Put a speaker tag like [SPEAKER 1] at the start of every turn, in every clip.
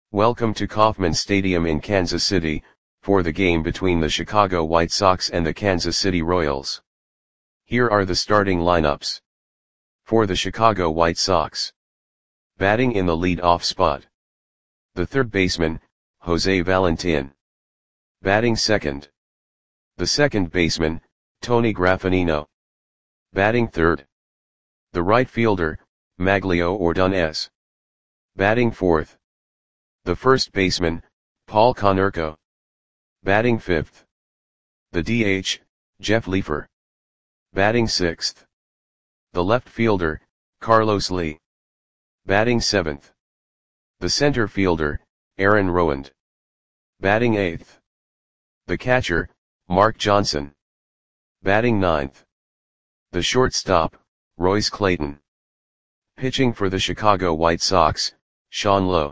[SPEAKER 1] Welcome to Kauffman Stadium in Kansas City, for the game between the Chicago White Sox and the Kansas City Royals. Here are the starting lineups. For the Chicago White Sox. Batting in the lead-off spot. The third baseman, Jose Valentin. Batting second. The second baseman, Tony Graffagnino. Batting third. The right fielder, Maglio Ordonez. Batting fourth. The first baseman, Paul Konerko. Batting fifth. The DH, Jeff Leefer. Batting sixth. The left fielder, Carlos Lee. Batting seventh. The center fielder, Aaron Rowand. Batting eighth. The catcher, Mark Johnson. Batting ninth. The shortstop, Royce Clayton. Pitching for the Chicago White Sox, Sean Lowe.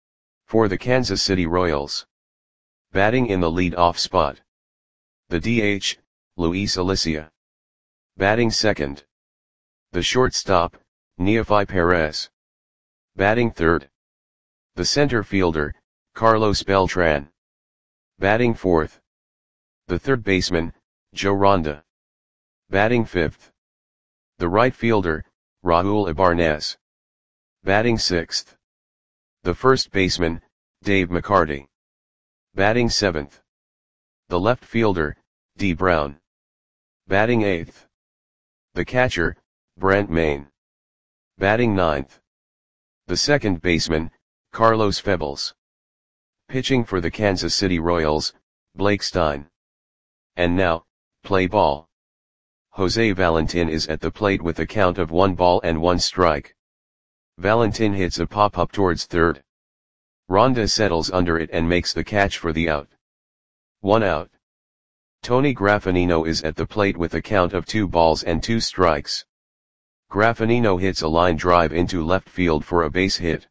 [SPEAKER 1] For the Kansas City Royals. Batting in the lead-off spot. The DH, Luis Alicia. Batting second. The shortstop, Neofi Perez. Batting third. The center fielder, Carlos Beltran. Batting fourth. The third baseman, Joe Ronda. Batting fifth. The right fielder, Raul Ibarnez. Batting sixth. The first baseman, Dave McCarty. Batting seventh. The left fielder, Dee Brown. Batting eighth. The catcher, Brent Mayne. Batting ninth. The second baseman, Carlos Febles. Pitching for the Kansas City Royals, Blake Stein. And now, play ball. Jose Valentin is at the plate with a count of 1 strike. Valentin hits a pop-up towards third. Ronda settles under it and makes the catch for the out. 1 out. Tony Graffagnino is at the plate with a count of 2 strikes. Graffagnino hits a line drive into left field for a base hit.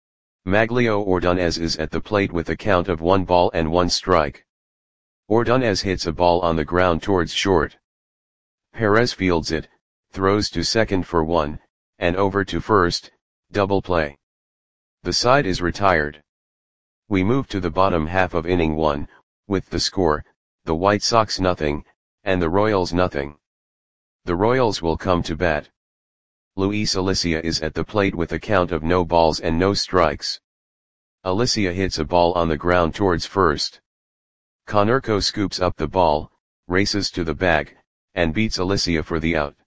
[SPEAKER 1] Maglio Ordonez is at the plate with a count of 1 strike. Ordonez hits a ball on the ground towards short. Perez fields it, throws to second for 1, and over to first, double play. The side is retired. We move to the bottom half of inning 1, with the score, the White Sox nothing, and the Royals nothing. The Royals will come to bat. Luis Alicia is at the plate with a count of no balls and no strikes. Alicia hits a ball on the ground towards first. Konerko scoops up the ball, races to the bag, and beats Alicia for the out.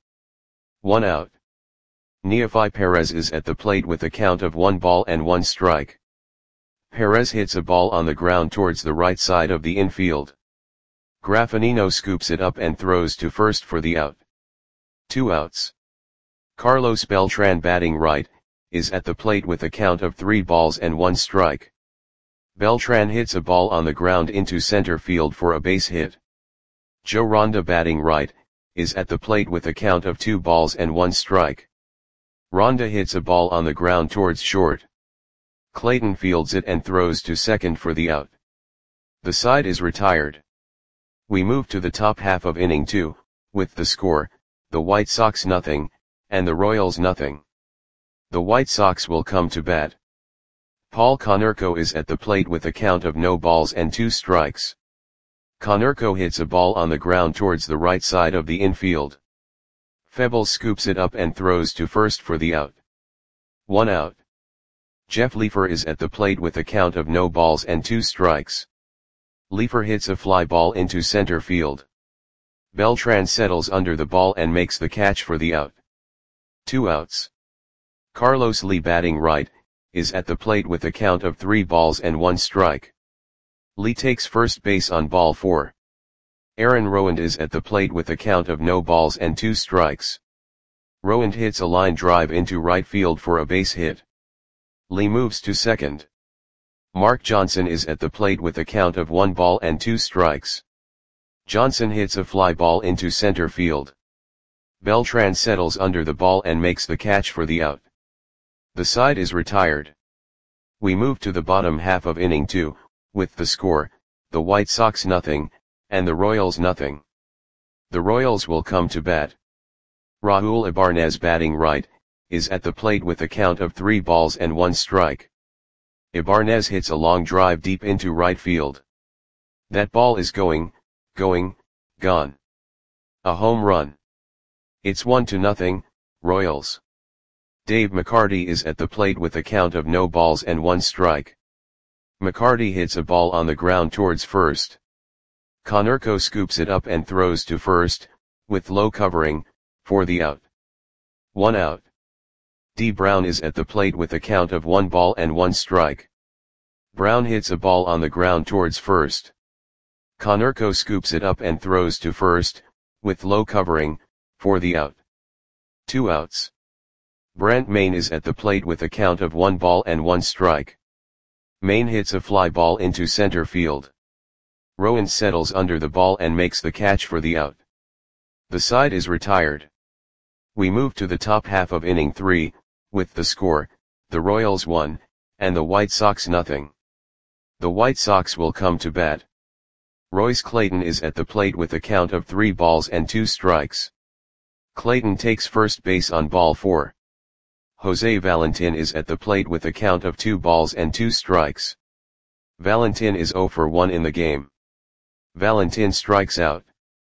[SPEAKER 1] 1 out. Neofi Perez is at the plate with a count of 1 strike. Perez hits a ball on the ground towards the right side of the infield. Graffagnino scoops it up and throws to first for the out. 2 outs. Carlos Beltran, batting right, is at the plate with a count of 3 strike. Beltran hits a ball on the ground into center field for a base hit. Joe Ronda, batting right, is at the plate with a count of 2 strike. Ronda hits a ball on the ground towards short. Clayton fields it and throws to second for the out. The side is retired. We move to the top half of inning 2, with the score, the White Sox nothing, and the Royals nothing. The White Sox will come to bat. Paul Konerko is at the plate with a count of no balls and 2 strikes. Konerko hits a ball on the ground towards the right side of the infield. Febles scoops it up and throws to first for the out. 1 out. Jeff Leefer is at the plate with a count of no balls and 2 strikes. Leefer hits a fly ball into center field. Beltran settles under the ball and makes the catch for the out. 2 outs. Carlos Lee, batting right, is at the plate with a count of 3 strike. Lee takes first base on ball 4. Aaron Rowand is at the plate with a count of no balls and 2 strikes. Rowand hits a line drive into right field for a base hit. Lee moves to second. Mark Johnson is at the plate with a count of 1 strikes. Johnson hits a fly ball into center field. Beltran settles under the ball and makes the catch for the out. The side is retired. We move to the bottom half of inning 2, with the score, the White Sox nothing, and the Royals nothing. The Royals will come to bat. Raul Ibarnez, batting right, is at the plate with a count of 3 balls and 1 strike. Ibanez hits a long drive deep into right field. That ball is going, gone. A home run. It's 1-0, Royals. Dave McCarty is at the plate with a count of no balls and 1 strike. McCarty hits a ball on the ground towards first. Konerko scoops it up and throws to first, with low covering, for the out. 1 out. D. Brown is at the plate with a count of 1 ball and 1 strike. Brown hits a ball on the ground towards first. Konerko scoops it up and throws to first, with low covering, for the out. 2 outs. Brent Mayne is at the plate with a count of 1 ball and 1 strike. Mayne hits a fly ball into center field. Rowan settles under the ball and makes the catch for the out. The side is retired. We move to the top half of inning 3, with the score, the Royals 1, and the White Sox 0. The White Sox will come to bat. Royce Clayton is at the plate with a count of 3 balls and 2 strikes. Clayton takes first base on ball 4. Jose Valentin is at the plate with a count of 2 balls and 2 strikes. Valentin is 0 for 1 in the game. Valentin strikes out.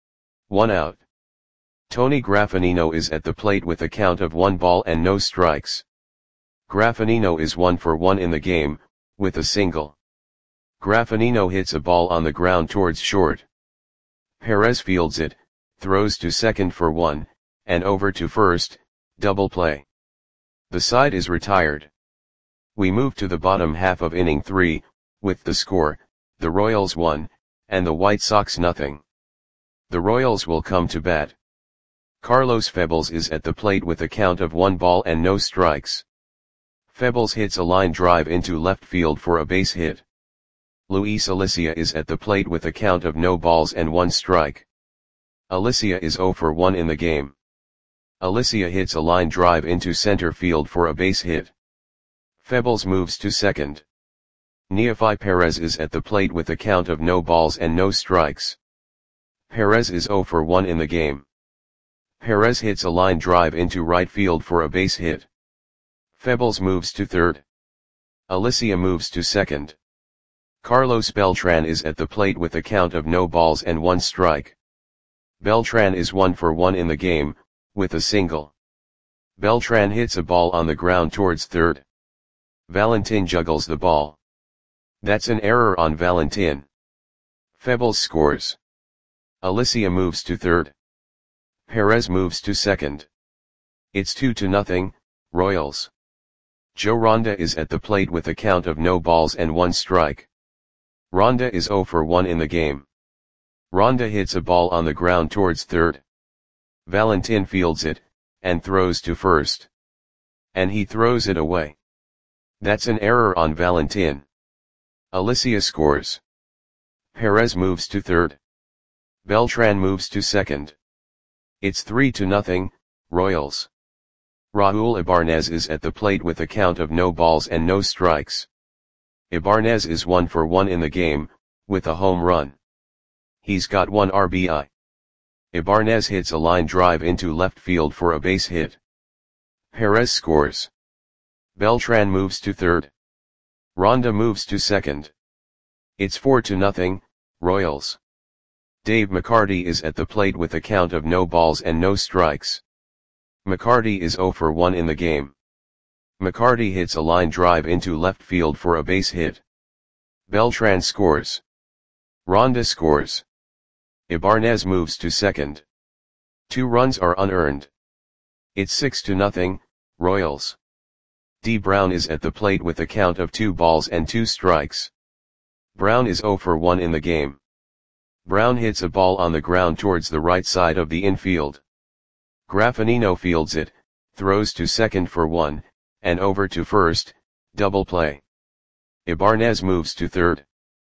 [SPEAKER 1] 1 out. Tony Graffinino is at the plate with a count of 1 ball and no strikes. Graffinino is 1 for 1 in the game, with a single. Graffinino hits a ball on the ground towards short. Perez fields it, throws to second for 1, and over to first, double play. The side is retired. We move to the bottom half of inning 3, with the score, the Royals 1, and the White Sox 0. The Royals will come to bat. Carlos Febles is at the plate with a count of 1 ball and no strikes. Febles hits a line drive into left field for a base hit. Luis Alicia is at the plate with a count of no balls and 1 strike. Alicia is 0 for 1 in the game. Alicia hits a line drive into center field for a base hit. Febles moves to second. Neefi Perez is at the plate with a count of no balls and no strikes. Perez is 0 for 1 in the game. Perez hits a line drive into right field for a base hit. Febles moves to third. Alicia moves to second. Carlos Beltran is at the plate with a count of no balls and 1 strike. Beltran is 1 for 1 in the game, with a single. Beltran hits a ball on the ground towards third. Valentin juggles the ball. That's an error on Valentin. Febles scores. Alicia moves to third. Perez moves to second. It's 2-0, Royals. Joe Ronda is at the plate with a count of no balls and 1 strike. Ronda is 0 for 1 in the game. Ronda hits a ball on the ground towards third. Valentin fields it, and throws to first. And he throws it away. That's an error on Valentin. Alicia scores. Perez moves to third. Beltran moves to second. It's 3-0, Royals. Raul Ibanez is at the plate with a count of no balls and no strikes. Ibanez is 1 for 1 in the game, with a home run. He's got 1 RBI. Ibanez hits a line drive into left field for a base hit. Perez scores. Beltran moves to third. Ronda moves to second. It's 4-0, Royals. Dave McCarty is at the plate with a count of no balls and no strikes. McCarty is 0 for 1 in the game. McCarty hits a line drive into left field for a base hit. Beltran scores. Ronda scores. Ibanez moves to second. 2 runs are unearned. It's 6-0, Royals. D. Brown is at the plate with a count of 2 balls and 2 strikes. Brown is 0 for 1 in the game. Brown hits a ball on the ground towards the right side of the infield. Graffinino fields it, throws to second for 1, and over to first, double play. Ibanez moves to third.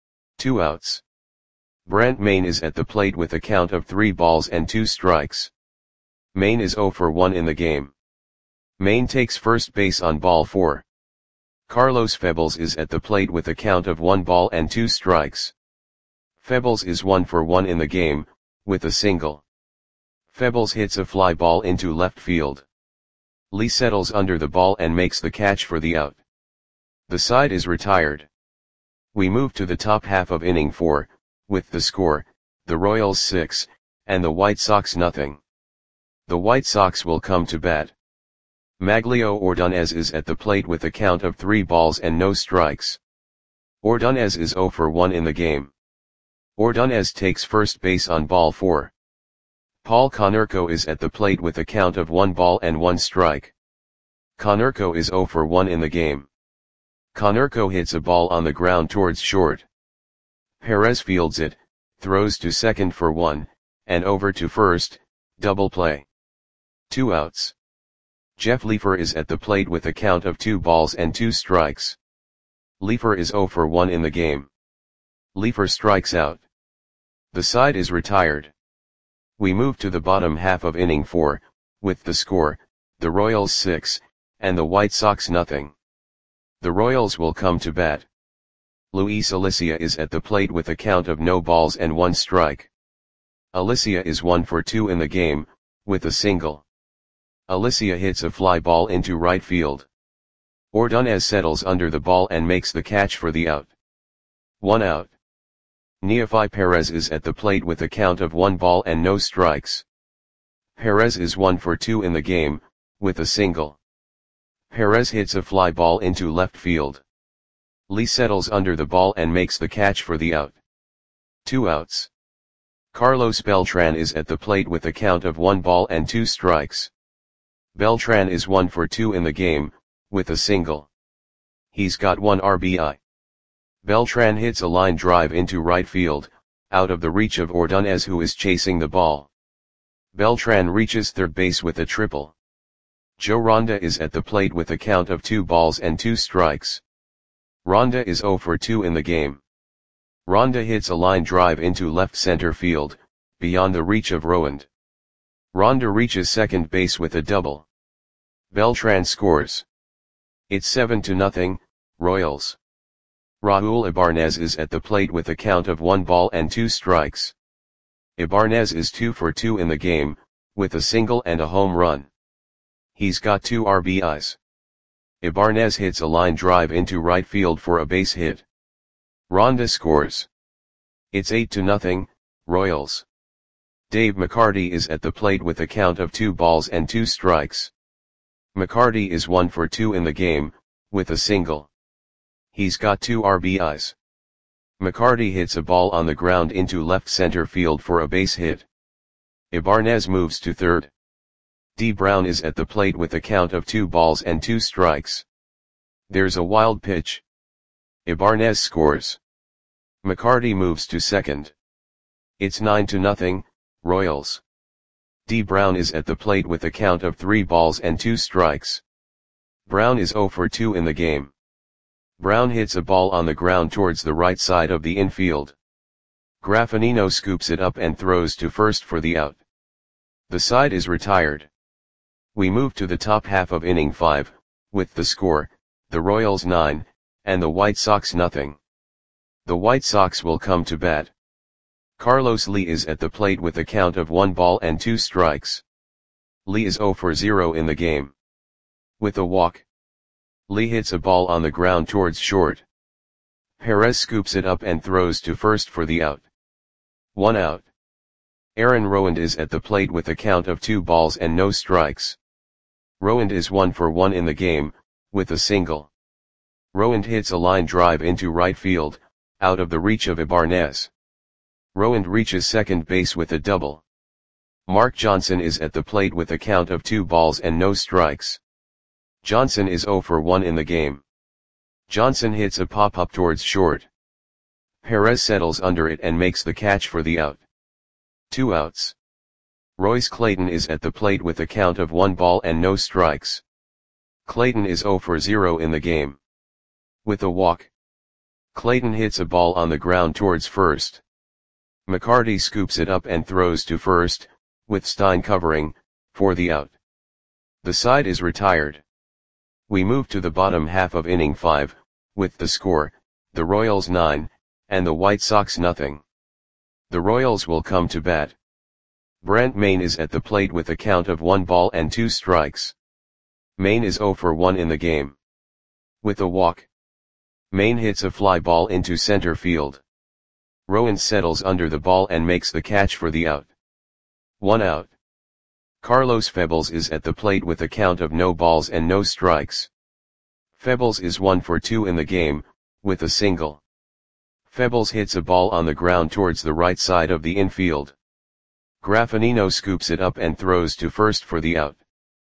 [SPEAKER 1] 2 outs. Brent Mayne is at the plate with a count of 3 balls and 2 strikes. Mayne is 0 for 1 in the game. Mayne takes first base on ball 4. Carlos Febles is at the plate with a count of 1 ball and 2 strikes. Febles is 1 for 1 in the game, with a single. Febles hits a fly ball into left field. Lee settles under the ball and makes the catch for the out. The side is retired. We move to the top half of inning 4, with the score, the Royals 6, and the White Sox nothing. The White Sox will come to bat. Maglio Ordonez is at the plate with a count of 3 balls and no strikes. Ordonez is 0 for 1 in the game. Ordonez takes first base on ball 4. Paul Konerko is at the plate with a count of 1 ball and 1 strike. Konerko is 0 for 1 in the game. Konerko hits a ball on the ground towards short. Perez fields it, throws to second for 1, and over to first, double play. 2 outs. Jeff Leefer is at the plate with a count of 2 balls and 2 strikes. Leefer is 0 for 1 in the game. Leefer strikes out. The side is retired. We move to the bottom half of inning 4, with the score, the Royals 6, and the White Sox nothing. The Royals will come to bat. Luis Alicia is at the plate with a count of no balls and 1 strike. Alicia is 1 for 2 in the game, with a single. Alicia hits a fly ball into right field. Ordonez settles under the ball and makes the catch for the out. 1 out. Neofi Perez is at the plate with a count of 1 ball and no strikes. Perez is 1 for 2 in the game, with a single. Perez hits a fly ball into left field. Lee settles under the ball and makes the catch for the out. 2 outs. Carlos Beltran is at the plate with a count of 1 ball and 2 strikes. Beltran is 1 for 2 in the game, with a single. He's got 1 RBI. Beltran hits a line drive into right field, out of the reach of Ordonez who is chasing the ball. Beltran reaches third base with a triple. Joe Ronda is at the plate with a count of 2 balls and 2 strikes. Ronda is 0 for 2 in the game. Ronda hits a line drive into left center field, beyond the reach of Rowand. Ronda reaches second base with a double. Beltran scores. It's 7-0, Royals. Raul Ibanez is at the plate with a count of 1 ball and 2 strikes. Ibanez is 2 for 2 in the game, with a single and a home run. He's got 2 RBIs. Ibanez hits a line drive into right field for a base hit. Ronda scores. It's 8-0, Royals. Dave McCarty is at the plate with a count of 2 balls and 2 strikes. McCarty is 1 for 2 in the game, with a single. He's got 2 RBIs. McCarty hits a ball on the ground into left center field for a base hit. Ibanez moves to third. D. Brown is at the plate with a count of 2 balls and 2 strikes. There's a wild pitch. Ibanez scores. McCarty moves to second. It's 9-0, Royals. D. Brown is at the plate with a count of 3 balls and 2 strikes. Brown is 0 for 2 in the game. Brown hits a ball on the ground towards the right side of the infield. Graffinino scoops it up and throws to first for the out. The side is retired. We move to the top half of inning 5, with the score, the Royals 9, and the White Sox nothing. The White Sox will come to bat. Carlos Lee is at the plate with a count of 1 ball and 2 strikes. Lee is 0 for 0 in the game. With a walk. Lee hits a ball on the ground towards short. Perez scoops it up and throws to first for the out. 1 out. Aaron Rowand is at the plate with a count of 2 balls and no strikes. Rowand is 1 for 1 in the game, with a single. Rowand hits a line drive into right field, out of the reach of Ibanez. Rowand reaches second base with a double. Mark Johnson is at the plate with a count of 2 balls and no strikes. Johnson is 0 for 1 in the game. Johnson hits a pop-up towards short. Perez settles under it and makes the catch for the out. 2 outs. Royce Clayton is at the plate with a count of 1 ball and no strikes. Clayton is 0 for 0 in the game. With a walk. Clayton hits a ball on the ground towards first. McCarty scoops it up and throws to first, with Stein covering, for the out. The side is retired. We move to the bottom half of inning 5, with the score, the Royals 9, and the White Sox nothing. The Royals will come to bat. Brent Mayne is at the plate with a count of 1 ball and 2 strikes. Mayne is 0 for 1 in the game. With a walk. Main hits a fly ball into center field. Rowan settles under the ball and makes the catch for the out. 1 out. Carlos Febles is at the plate with a count of no balls and no strikes. Febles is 1 for 2 in the game, with a single. Febles hits a ball on the ground towards the right side of the infield. Graffinino scoops it up and throws to first for the out.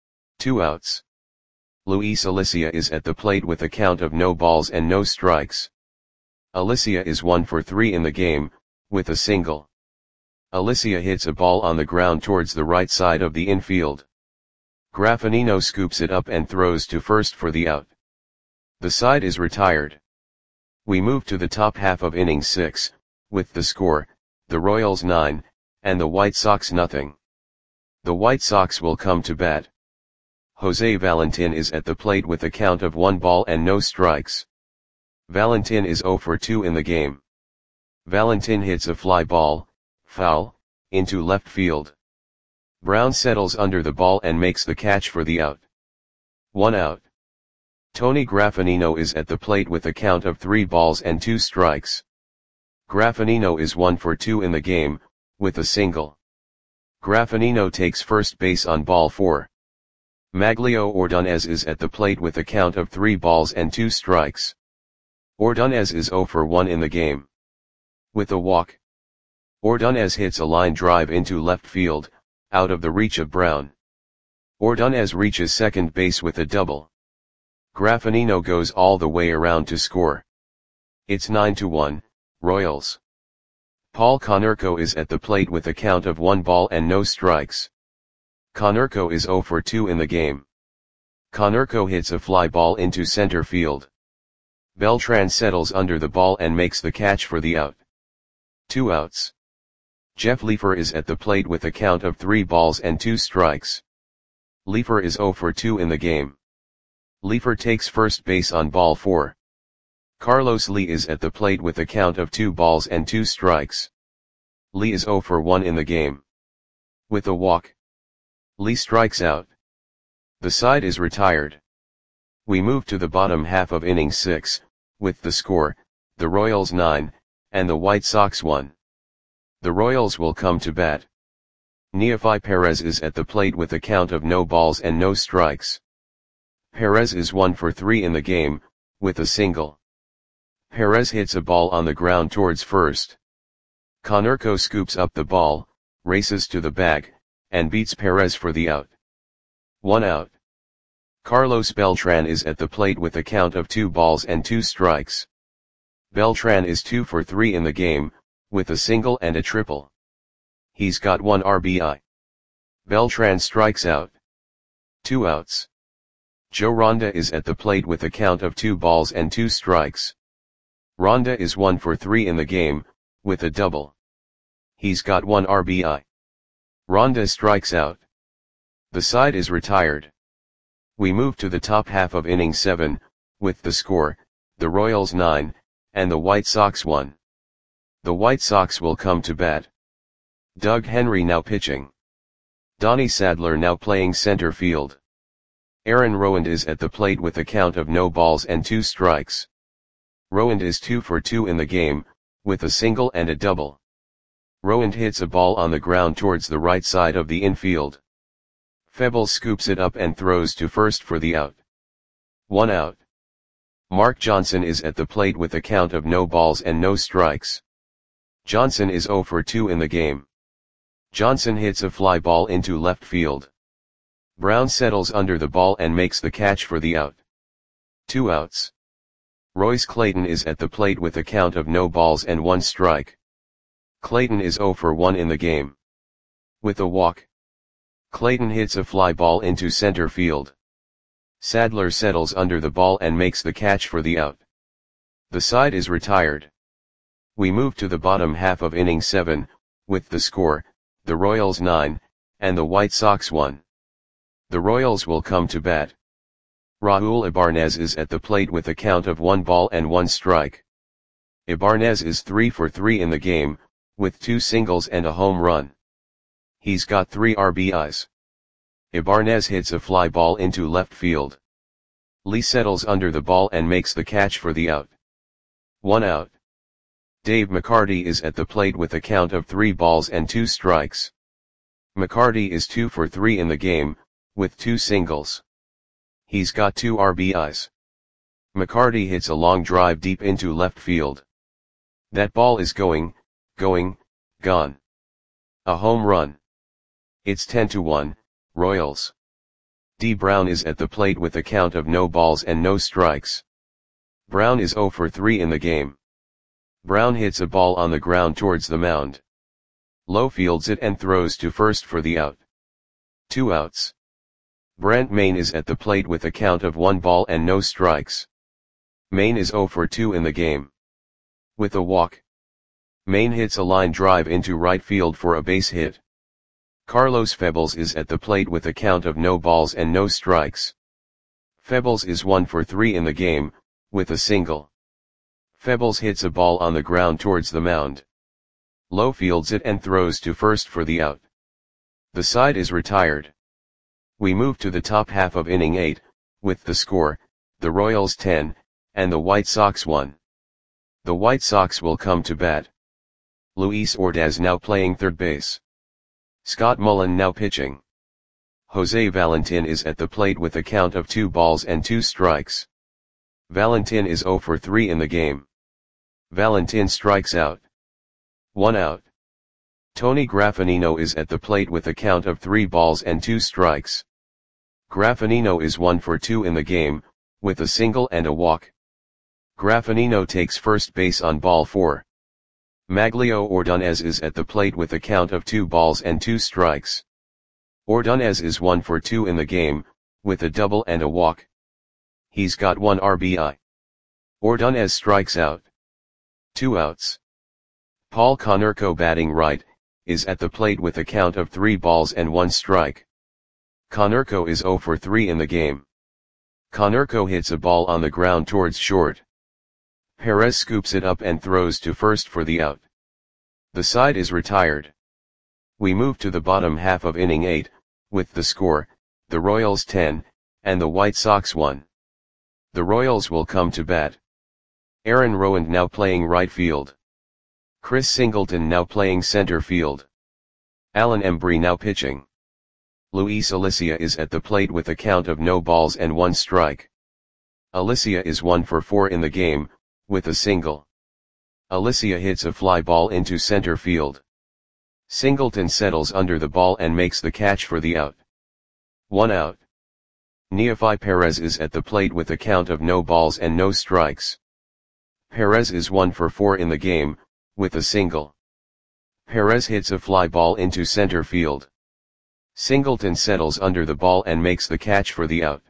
[SPEAKER 1] 2 outs. Luis Alicia is at the plate with a count of no balls and no strikes. Alicia is 1 for 3 in the game, with a single. Alicia hits a ball on the ground towards the right side of the infield. Graffinino scoops it up and throws to first for the out. The side is retired. We move to the top half of inning 6, with the score, the Royals 9, and the White Sox nothing. The White Sox will come to bat. Jose Valentin is at the plate with a count of 1 ball and no strikes. Valentin is 0 for 2 in the game. Valentin hits a fly ball, foul, into left field. Brown settles under the ball and makes the catch for the out. 1 out. Tony Graffinino is at the plate with a count of 3 balls and 2 strikes. Graffinino is 1 for 2 in the game, with a single. Graffinino takes first base on ball 4. Maglio Ordonez is at the plate with a count of 3 balls and 2 strikes. Ordonez is 0 for 1 in the game. With a walk. Ordonez hits a line drive into left field, out of the reach of Brown. Ordonez reaches second base with a double. Graffinino goes all the way around to score. It's 9-1, Royals. Paul Konerko is at the plate with a count of 1 ball and no strikes. Konerko is 0 for 2 in the game. Konerko hits a fly ball into center field. Beltran settles under the ball and makes the catch for the out. 2 outs. Jeff Leefer is at the plate with a count of 3 balls and 2 strikes. Leefer is 0 for 2 in the game. Leefer takes first base on ball 4. Carlos Lee is at the plate with a count of 2 balls and 2 strikes. Lee is 0 for 1 in the game. With a walk. Lee strikes out. The side is retired. We move to the bottom half of inning 6, with the score, the Royals 9, and the White Sox 1. The Royals will come to bat. Neefi Perez is at the plate with a count of no balls and no strikes. Perez is 1 for 3 in the game, with a single. Perez hits a ball on the ground towards first. Konerko scoops up the ball, races to the bag, and beats Perez for the out. 1 out. Carlos Beltran is at the plate with a count of 2 balls and 2 strikes. Beltran is 2 for 3 in the game, with a single and a triple. He's got 1 RBI. Beltran strikes out. 2 outs. Joe Ronda is at the plate with a count of 2 balls and 2 strikes. Ronda is 1 for 3 in the game, with a double. He's got 1 RBI. Ronda strikes out. The side is retired. We move to the top half of inning 7, with the score, the Royals 9, and the White Sox 1. The White Sox will come to bat. Doug Henry now pitching. Donnie Sadler now playing center field. Aaron Rowand is at the plate with a count of no balls and 2 strikes. Rowand is 2 for 2 in the game, with a single and a double. Rowand hits a ball on the ground towards the right side of the infield. Febles scoops it up and throws to first for the out. 1 out. Mark Johnson is at the plate with a count of no balls and no strikes. Johnson is 0 for 2 in the game. Johnson hits a fly ball into left field. Brown settles under the ball and makes the catch for the out. 2 outs. Royce Clayton is at the plate with a count of no balls and 1 strike. Clayton is 0 for 1 in the game. With a walk. Clayton hits a fly ball into center field. Sadler settles under the ball and makes the catch for the out. The side is retired. We move to the bottom half of inning 7, with the score, the Royals 9, and the White Sox 1. The Royals will come to bat. Raul Ibanez is at the plate with a count of 1 ball and 1 strike. Ibanez is 3 for 3 in the game, with 2 singles and a home run. He's got 3 RBIs. Ibanez hits a fly ball into left field. Lee settles under the ball and makes the catch for the out. 1 out. Dave McCarty is at the plate with a count of 3 balls and 2 strikes. McCarty is 2 for 3 in the game, with 2 singles. He's got 2 RBIs. McCarty hits a long drive deep into left field. That ball is gone. A home run. It's 10-1, Royals. D. Brown is at the plate with a count of no balls and no strikes. Brown is 0 for 3 in the game. Brown hits a ball on the ground towards the mound. Lowe fields it and throws to first for the out. 2 outs. Brent Mayne is at the plate with a count of 1 ball and no strikes. Mayne is 0 for 2 in the game. With a walk. Mayne hits a line drive into right field for a base hit. Carlos Febles is at the plate with a count of no balls and no strikes. Febles is 1 for 3 in the game, with a single. Febles hits a ball on the ground towards the mound. Lowe fields it and throws to first for the out. The side is retired. We move to the top half of inning 8, with the score, the Royals 10, and the White Sox 1. The White Sox will come to bat. Luis Ordaz now playing third base. Scott Mullen now pitching. Jose Valentin is at the plate with a count of 2 balls and 2 strikes. Valentin is 0 for 3 in the game. Valentin strikes out. 1 out. Tony Graffinino is at the plate with a count of 3 balls and 2 strikes. Graffinino is 1 for 2 in the game, with a single and a walk. Graffinino takes first base on ball 4. Maglio Ordonez is at the plate with a count of 2 balls and 2 strikes. Ordonez is 1 for 2 in the game, with a double and a walk. He's got 1 RBI. Ordonez strikes out. 2 outs. Paul Konerko batting right, is at the plate with a count of 3 balls and 1 strike. Konerko is 0 for 3 in the game. Konerko hits a ball on the ground towards short. Perez scoops it up and throws to first for the out. The side is retired. We move to the bottom half of inning 8, with the score, the Royals 10, and the White Sox 1. The Royals will come to bat. Aaron Rowand now playing right field. Chris Singleton now playing center field. Alan Embry now pitching. Luis Alicia is at the plate with a count of no balls and 1 strike. Alicia is 1 for 4 in the game, with a single. Alicia hits a fly ball into center field. Singleton settles under the ball and makes the catch for the out. 1 out. Neofi Perez is at the plate with a count of no balls and no strikes. Perez is 1 for 4 in the game, with a single. Perez hits a fly ball into center field. Singleton settles under the ball and makes the catch for the out.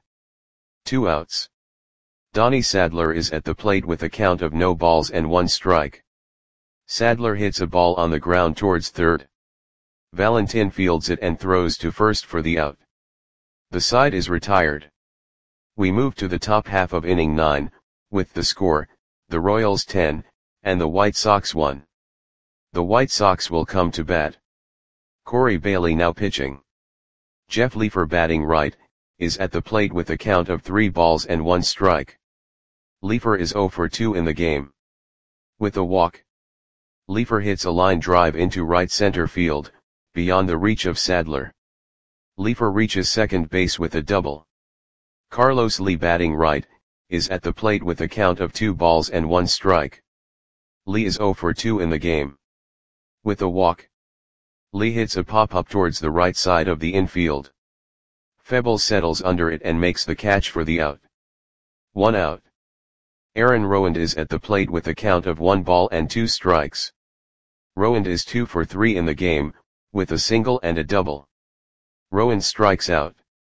[SPEAKER 1] 2 outs. Donnie Sadler is at the plate with a count of no balls and 1 strike. Sadler hits a ball on the ground towards third. Valentin fields it and throws to first for the out. The side is retired. We move to the top half of inning 9, with the score, the Royals 10, and the White Sox 1. The White Sox will come to bat. Corey Bailey now pitching. Jeff Leefer batting right, is at the plate with a count of 3 balls and 1 strike. Leefer is 0 for 2 in the game. With a walk. Leefer hits a line drive into right center field, beyond the reach of Sadler. Leefer reaches second base with a double. Carlos Lee batting right, is at the plate with a count of 2 balls and 1 strike. Lee is 0 for 2 in the game. With a walk. Lee hits a pop-up towards the right side of the infield. Febles settles under it and makes the catch for the out. 1 out. Aaron Rowand is at the plate with a count of 1 ball and 2 strikes. Rowand is 2 for 3 in the game, with a single and a double. Rowand strikes out.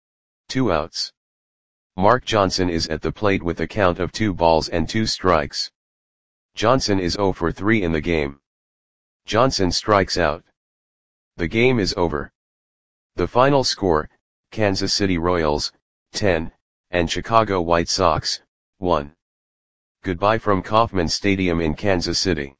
[SPEAKER 1] 2 outs. Mark Johnson is at the plate with a count of 2 balls and 2 strikes. Johnson is 0 for 3 in the game. Johnson strikes out. The game is over. The final score, Kansas City Royals, 10, and Chicago White Sox, 1. Goodbye from Kauffman Stadium in Kansas City.